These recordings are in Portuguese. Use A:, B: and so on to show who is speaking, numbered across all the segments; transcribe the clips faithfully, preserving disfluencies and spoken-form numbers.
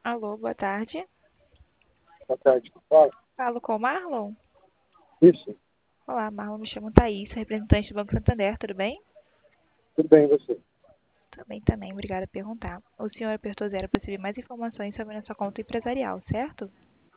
A: Alô, boa tarde.
B: Boa tarde. Fala.
A: Falo com o Marlon?
B: Isso.
A: Olá, Marlon, me chamo Thaís, representante do Banco Santander, tudo bem?
B: Tudo bem, e você?
A: Também, também, obrigada por perguntar. O senhor apertou zero para receber mais informações sobre a sua conta empresarial, certo?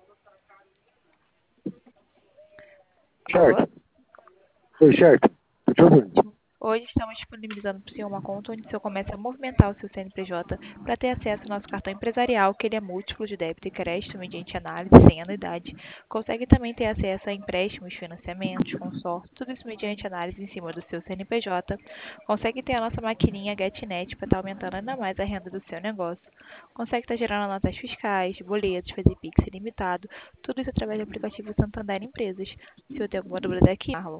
A: Alô?
B: Certo. Foi certo. Tô te ouvindo.
A: Hoje estamos disponibilizando para o senhor uma conta onde o senhor começa a movimentar o seu C N P J para ter acesso ao nosso cartão empresarial, que ele é múltiplo de débito e crédito mediante análise sem anuidade. Consegue também ter acesso a empréstimos, financiamentos, consórcios, tudo isso mediante análise em cima do seu C N P J. Consegue ter a nossa maquininha GetNet para estar aumentando ainda mais a renda do seu negócio. Consegue estar gerando notas fiscais, boletos, fazer Pix ilimitado, tudo isso através do aplicativo Santander Empresas. Se eu tenho alguma dúvida aqui, Marlon.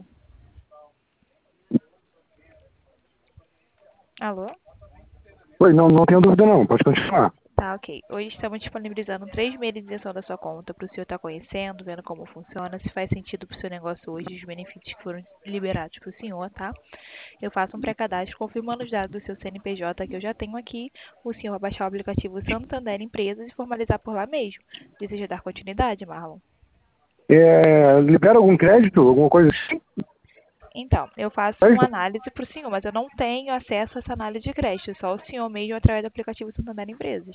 A: Alô?
B: Oi, não, não tenho dúvida não. Pode continuar.
A: Tá, ok. Hoje estamos disponibilizando três meses de isenção da sua conta para o senhor estar conhecendo, vendo como funciona, se faz sentido para o seu negócio hoje, os benefícios que foram liberados para o senhor, tá? Eu faço um pré-cadastro confirmando os dados do seu C N P J que eu já tenho aqui. O senhor vai baixar o aplicativo Santander Empresas e formalizar por lá mesmo. Deseja dar continuidade, Marlon?
B: É, libera algum crédito? Alguma coisa assim?
A: Então, eu faço uma
B: Crédito?
A: análise para o senhor, mas eu não tenho acesso a essa análise de crédito, só o senhor mesmo através do aplicativo Santander Empresas.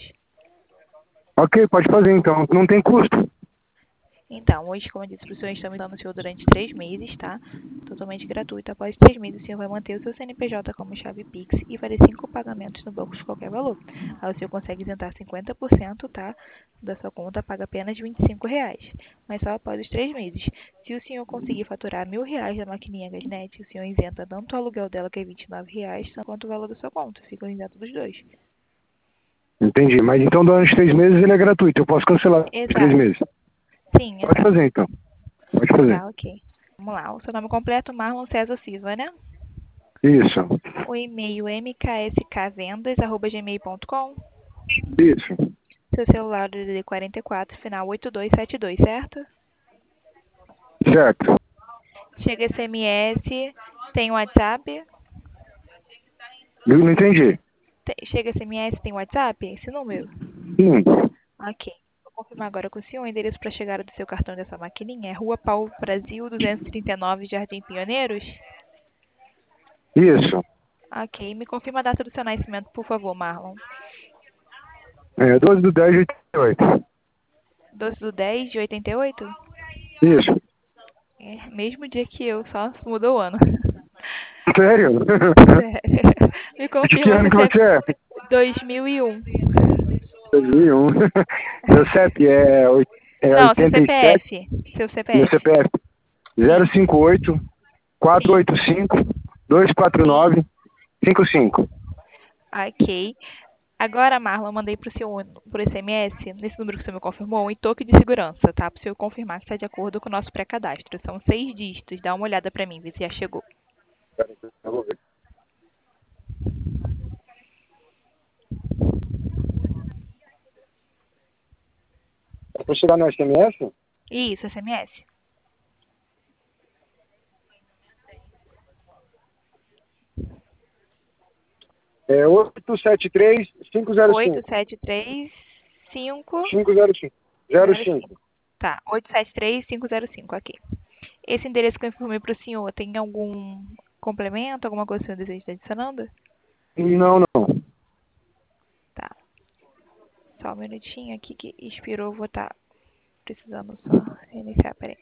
B: Ok, pode fazer então. Não tem custo.
A: Então, hoje, como eu disse para o senhor, estamos dando o senhor durante três meses, tá? Totalmente gratuito. Após três meses, o senhor vai manter o seu C N P J como chave Pix e fazer cinco pagamentos no banco de qualquer valor. Aí o senhor consegue isentar cinquenta por cento, tá? Da sua conta, paga apenas vinte e cinco reais. Mas só após os três meses. Se o senhor conseguir faturar mil reais da maquininha Gasnet, o senhor isenta tanto o aluguel dela, que é vinte e nove reais, quanto o valor da sua conta. Fica isento dos dois.
B: Entendi. Mas então durante três meses ele é gratuito. Eu posso cancelar os três
A: Exato.
B: meses.
A: Sim,
B: Pode
A: exato.
B: fazer então. Pode fazer.
A: Tá, ok. Vamos lá. O seu nome completo, Marlon César Silva, né?
B: Isso.
A: O e-mail m k s k vendas arroba gmail ponto com.
B: Isso.
A: Seu celular D D D quarenta e quatro, final oito dois sete dois, certo?
B: Certo.
A: Chega S M S, tem WhatsApp?
B: Eu não entendi.
A: Te- Chega S M S, tem WhatsApp? Esse número?
B: Sim.
A: Ok. Vou confirmar agora com o senhor. O endereço para chegada do seu cartão dessa maquininha é Rua Paulo Brasil, duzentos e trinta e nove, Jardim Pioneiros?
B: Isso.
A: Ok. Me confirma a data do seu nascimento, por favor, Marlon.
B: É doze do dez de oitenta e oito.
A: doze do dez de oitenta e oito?
B: Isso.
A: É, mesmo dia que eu, só mudou o ano.
B: Sério?
A: Sério. Me
B: De que
A: confirma se
B: ano que
A: você
B: você é?
A: é dois mil e um.
B: dois mil e um. Meu C E P é, oi- é
A: Não, seu
B: oitenta e sete.
A: C P F. Seu
B: Meu
A: C P F.
B: C P F zero
A: Sim,
B: cinco oito quatro
A: sim,
B: oito cinco dois quatro
A: sim.
B: nove cinco cinco.
A: Ok. Agora, Marlon, eu mandei para o senhor por S M S, nesse número que você me confirmou, um toque de segurança, tá? Para o senhor confirmar que está de acordo com o nosso pré-cadastro. São seis dígitos. Dá uma olhada para mim, ver se já chegou.
B: Eu vou ver. É pra chegar no S M S?
A: Isso, S M S.
B: É oito sete três cinco zero
A: oito
B: cinco.
A: sete três cinco
B: cinco zero cinco. zero
A: zero
B: cinco.
A: cinco. Tá, oito sete três cinco zero cinco aqui. Esse endereço que eu informei para o senhor, tem algum complemento, alguma coisa que o senhor deseja estar adicionando?
B: Não, não.
A: Tá. Só um minutinho aqui que expirou, vou estar precisando só reiniciar, peraí.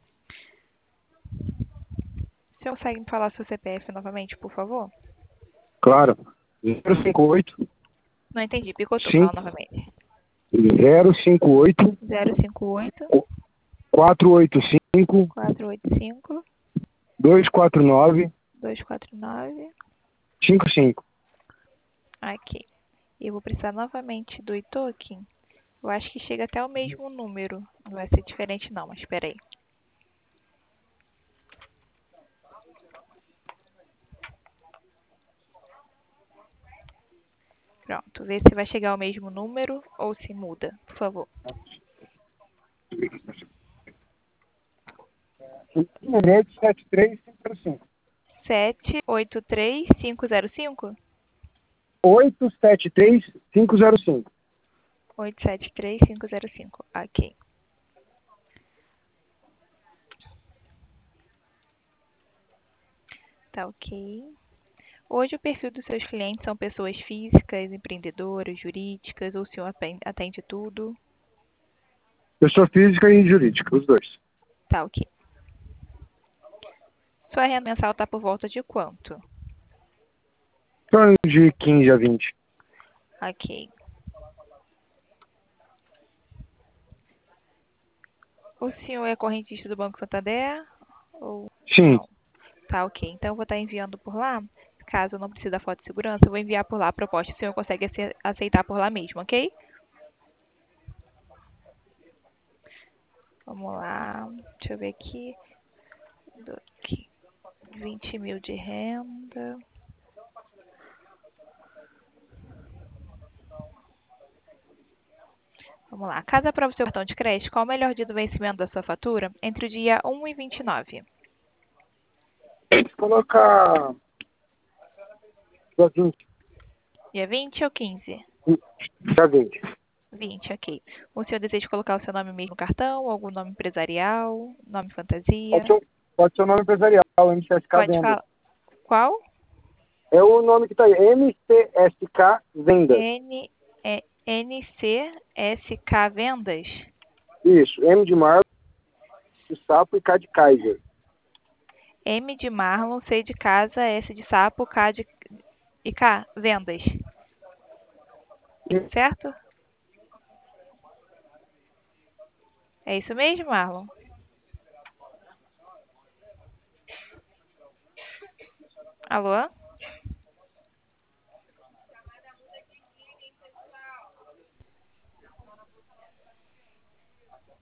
A: Você consegue me falar seu C P F novamente, por favor?
B: Claro. zero cinco oito
A: Não entendi, picotou, fala
B: cinco
A: novamente.
B: zero cinco oito
A: zero cinco oito
B: quatro oito cinco
A: quatro oito cinco
B: dois quatro nove
A: dois quatro nove.
B: cinco cinco.
A: Aqui. Eu vou precisar novamente do token. Eu acho que chega até o mesmo número. Não vai ser diferente não, mas espera aí. Pronto, vê se vai chegar ao mesmo número ou se muda, por favor.
B: oito sete três cinco zero cinco.
A: sete oito três cinco zero cinco?
B: oito sete três cinco zero cinco.
A: oito sete três cinco zero cinco. Ok. Tá ok. Hoje o perfil dos seus clientes são pessoas físicas, empreendedoras, jurídicas, ou o senhor atende tudo?
B: Pessoa física e jurídica, os dois.
A: Tá ok. Sua renda mensal está por volta de quanto?
B: Em torno de quinze a vinte.
A: Ok. O senhor é correntista do Banco Santander? Ou
B: Sim.
A: não? Tá ok. Então eu vou estar enviando por lá. Caso não precise da foto de segurança, eu vou enviar por lá a proposta. O senhor consegue aceitar por lá mesmo, ok? Vamos lá. Deixa eu ver aqui. aqui. vinte mil de renda. Vamos lá. Caso aprove seu cartão de crédito, qual o melhor dia do vencimento da sua fatura? Entre o dia um e vinte e nove.
B: Vou colocar dia vinte.
A: Dia vinte ou quinze?
B: Dia vinte.
A: vinte, ok. O senhor deseja colocar o seu nome mesmo no cartão, algum nome empresarial, nome fantasia?
B: Pode ser, pode ser o nome empresarial, M C S K
A: Pode
B: Vendas.
A: falar. Qual?
B: É o nome que está aí, M C S K Vendas.
A: N, é, N C S K Vendas?
B: Isso, M de Marlon, de Sapo e K de Kaiser.
A: M de Marlon, C de casa, S de sapo, K de e K, Vendas. Certo? É isso mesmo, Marlon? Alô?